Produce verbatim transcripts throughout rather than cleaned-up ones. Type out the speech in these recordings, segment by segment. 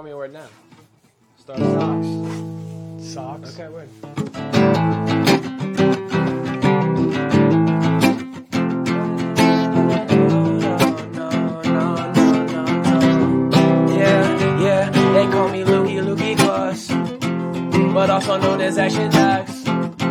me a word now. Start with Socks. socks. Okay, word. Yeah, yeah, they call me Lukey, Lukey Gloss, but also known as Action Ducks.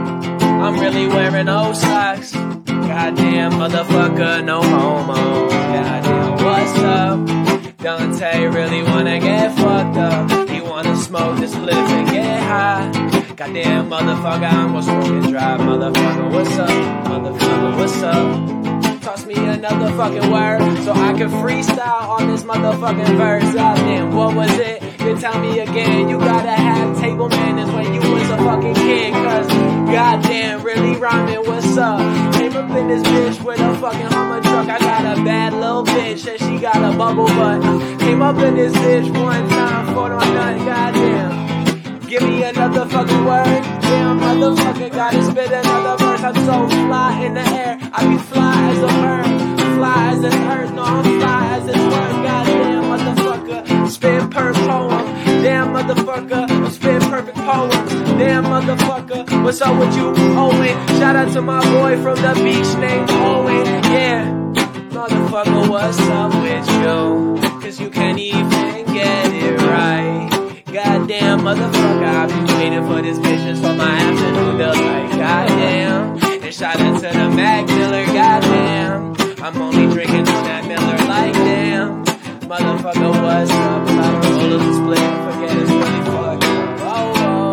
I'm really wearing old socks. Goddamn motherfucker, no homo. Goddamn, what's up? Dante really wanna get fucked up. He wanna smoke this spliff and get high. Goddamn motherfucker, I'm gonna smoke and drive. Motherfucker, what's up? Motherfucker, what's up? Toss me another fucking word so I can freestyle on this motherfucking verse. Goddamn, what was it? You tell me again. You gotta have table manners when you was a fucking kid. Cause goddamn, really rhyming, what's up? Came up in this bitch with a fucking Hummer truck. I got a bad little bitch and she got a bubble butt. Came up in this bitch one time, four on none, goddamn. Give me another fucking word. Damn, motherfucker, gotta spit another verse. I'm so fly in the air. I be fly as a bird, fly as an earth. No, I'm fly as this word. Goddamn, motherfucker, spit per poem. Damn, motherfucker, I'm spit perfect poems. Damn, motherfucker, what's up with you, Owen? Shout out to my boy from the beach named Owen. Yeah, motherfucker, what's up with you? Cause you can't even get it right. Goddamn, motherfucker, I've been waiting for this bitch just for my afternoon delight. Goddamn, and shout out to the Mac Miller. Goddamn, I'm only drinking this Mac Miller like damn. Motherfucker, what's up? If I don't roll a split, forget it's really fucked up. Oh,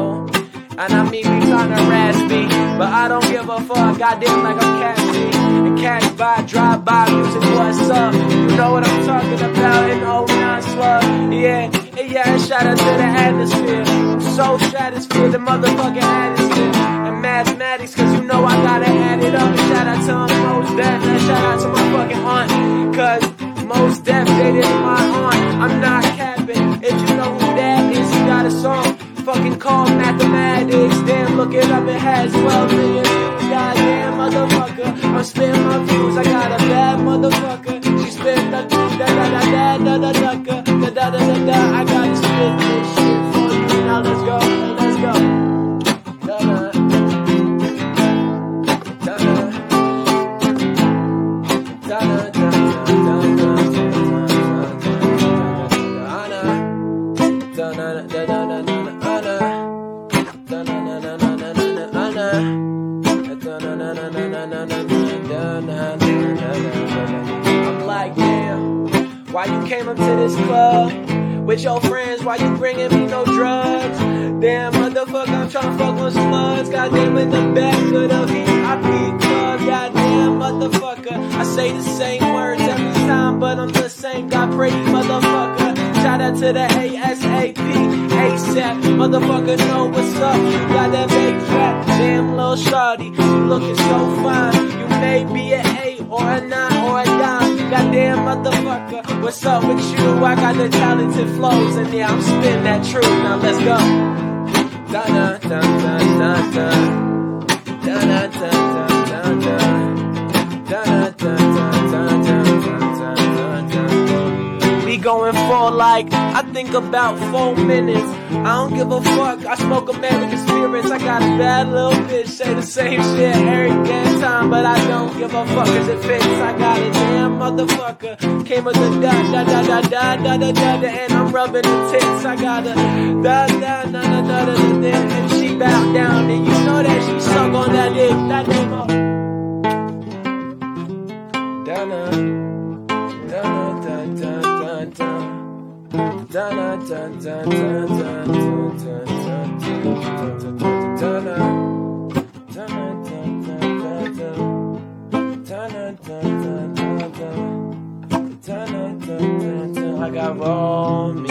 oh. And I mean, we kinda raspy, but I don't give a fuck. Goddamn, like I'm catchy. And cash by, drive by, music, what's up? You know what I'm talking about in oh nine slug. Yeah. Yeah, shout out to the atmosphere. I'm so stratosphere, the motherfucking atmosphere. And mathematics, cause you know I gotta add it up. Shout out to Mos Def, and shout out to my fucking aunt. Cause Mos Def dated my aunt. I'm not capping. If you know who that is, he got a song fucking called Mathematics. Damn, look it up, it has twelve million views. Goddamn motherfucker, I'm spitting my views. I got a bad motherfucker. She spit the da da da da da da da da da da da da da. I gotta spit this shit for you. Now let's go, let's go. Da da da da da da da. I'm like, damn, why you came up to this club with your friends? Why you bringing me no drugs? Damn, motherfucker, I'm tryna fuck on slugs. Goddamn, in the back of the V I P club. Goddamn, motherfucker, I say the same words every time, but I'm the same guy, pretty motherfucker. Shout out to the A S A P, ASAP, motherfucker, know what's up. You got that big trap, damn little shawty, you looking so fine. You may be an eight or a nine or a dime. Goddamn motherfucker, what's up with you? I got the talented flows, and yeah, I'm spitting that truth. Now let's go. Da da da da da da da da da da da da da da da da. We going for like, I think about four minutes. I don't give a fuck, I smoke American spirits. I got a bad little bitch, say the same shit every damn time, but I don't give a fuck cause it fits. I got a damn motherfucker, came with the da da da da da da da da da, and I'm rubbing the tits. I got a da da da da da da da, and she bow down, and you know that she suck on that dick, that name up. Da da da da da da da. Da da da da da da da da da da da. I got raw meat.